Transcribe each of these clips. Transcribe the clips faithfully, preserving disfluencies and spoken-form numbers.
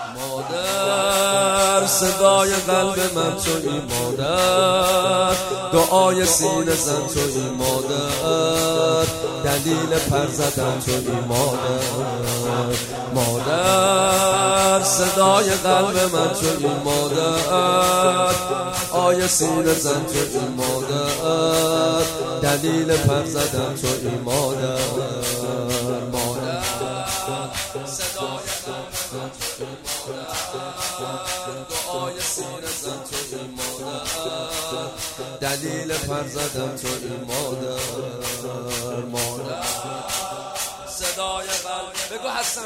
مادر صدای قلب من تویی مادر، دعای سینه زن تویی مادر، دلیل پر زدن تویی مادر. مادر صدای قلب من تویی مادر، آی سینه زن تویی مادر، دلیل پر زدن تویی مادر. مادر صدای قلب من تویی مادر، دعای سینه زن تویی مادر، دلیل پر زدن تویی مادر. مادر صدای قلب بگو حسن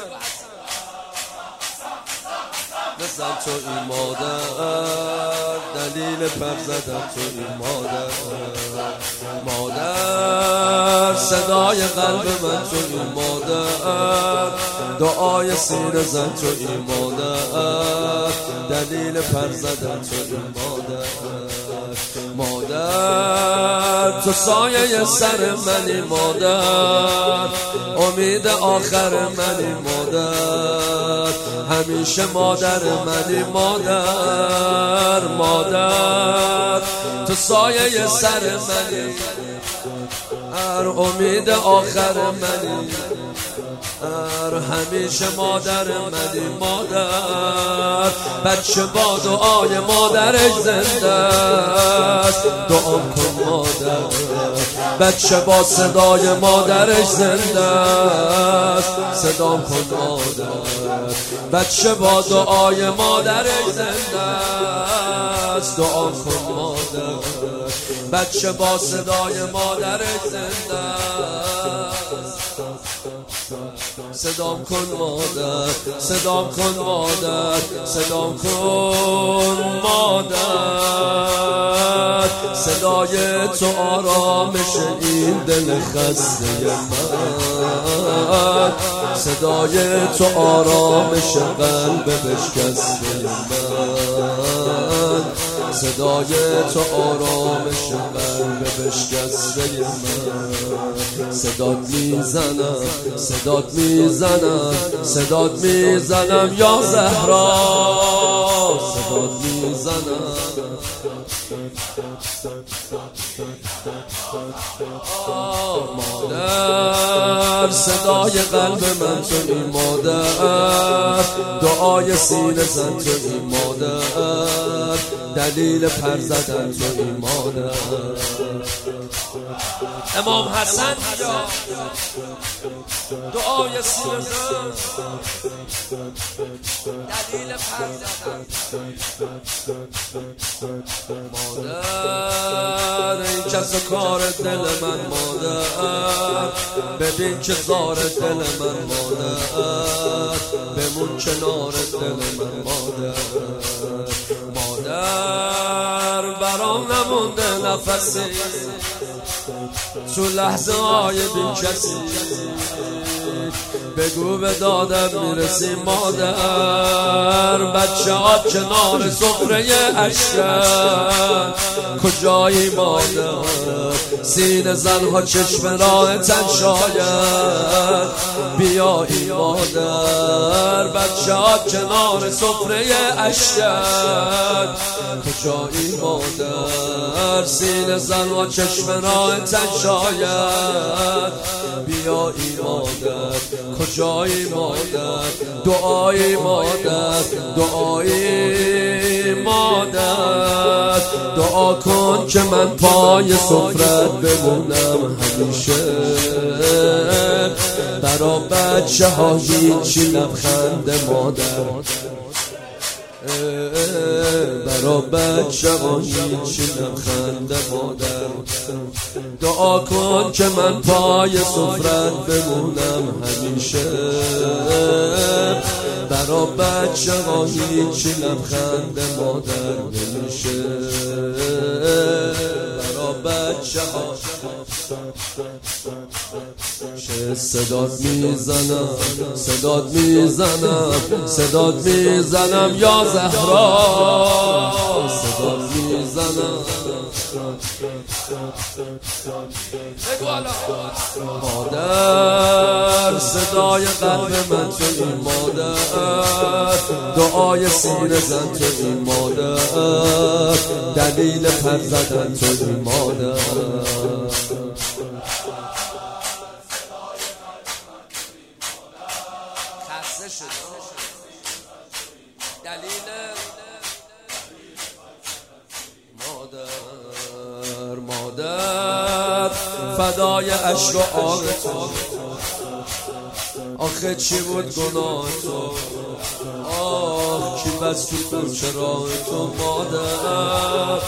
بزن تویی مادر، دلیل پر زدن تویی مادر. مادر صدای قلب من تویی مادر، دعای سینه زن تویی مادر، دلیل پر زدن تویی مادر. مادر تو سایه سر منی مادر، امید آخر منی مادر، همیشه مادر منی مادر. مادر تو سایه سر منی، هر امید آخر منی، هر همیشه مادر منی مادر. بچه با دعای مادرش زنده است، دعا کن مادر. بچه با صدای مادرش زنده است، صدا کن مادر. بچه با دعای مادرش زنده است، دعا کن مادر. بچه با صدای مادرش زنده است، صدام کن مادر، صدام کن مادر، صدام کن مادر. صدای تو آرامش این دل خسته من، صدای تو آرامش قلب بشکسته من، صدای تو آرامش قلب بشکسته من. صدات میزنم، صدات میزنم، صدات میزنم یا زهرا، صدات میزنم. مادر صدای قلب من تویی مادر، دعای سینه زن تویی مادر، دلیل پر زدن تویی مادر. امام حسن دعای سینه زن، دلیل پر زدن مادر. این کس کار دل من مادر، ببین که زار دل من مادر، بمون کنار دل من مادر. مادر برام نمونده نفسی تو لحظه های بی کسی، بگو به دادم میرسی مادر. بچه ها کنار سفره اشکن، کجایی مادر؟ سینه زن ها چشم راه تن شاید، بیایی مادر. بچه ها کنار سفره اشکن، کجایی مادر؟ سینه زن ها چشم راه تن شاید، بیایی مادر. کجایی مادر؟ دعایی مادر، دعایی مادر. دعا کن که من پای سفرت بمونم همیشه، برا بچه ها هیچی لبخند مادر، برا بچه ها هیچی لبخند مادر. دعا کن که من پای سفرت بمونم همیشه، برا بچه ها هیچی لبخند مادر نمیشه، برا بچه ها. صدات میزنم، صدات میزنم، صدات میزنم یا زهرا، صدات میزنم. مادر صدای قلب من توی مادر، دعای سینه زن توی مادر، دلیل پر زدن توی مادر. خسته شد دلیل مادر، مادر فدای عشق و آب تو، آخه چی بود گناه تو، آه کی بس تو کوچه راه تو مادر.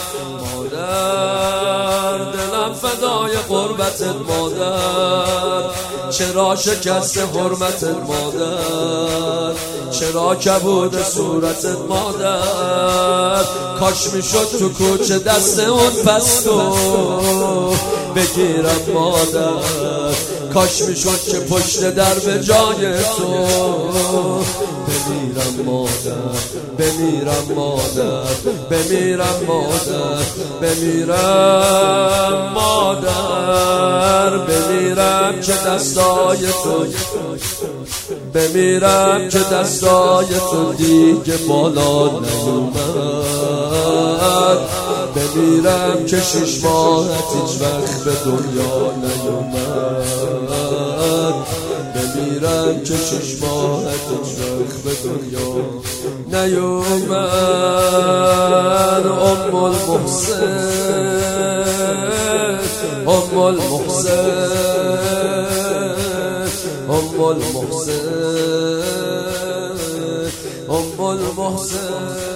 مادر دلم فدای قربتت مادر، چرا شکست حرمتت مادر، چرا کبود صورتت مادر. کاش میشد تو کوچه دست اون پستو بگیرم مادر، کاش میشد که پشت در به جای تو بمیرم مادر، بمیرم مادر، بمیرم مادر، بمیرم مادر، بمیرم که دستای تو، بمیرم که دستای تو دیگه بالا نیومد، بمیرم که شش ماهت هیچ وقت به دنیا نیومد، بمیرم که شش ماهت هیچ وقت به دنیا نیومد. ام المحسن، ام المحسن، ام المحسن، ام المحسن.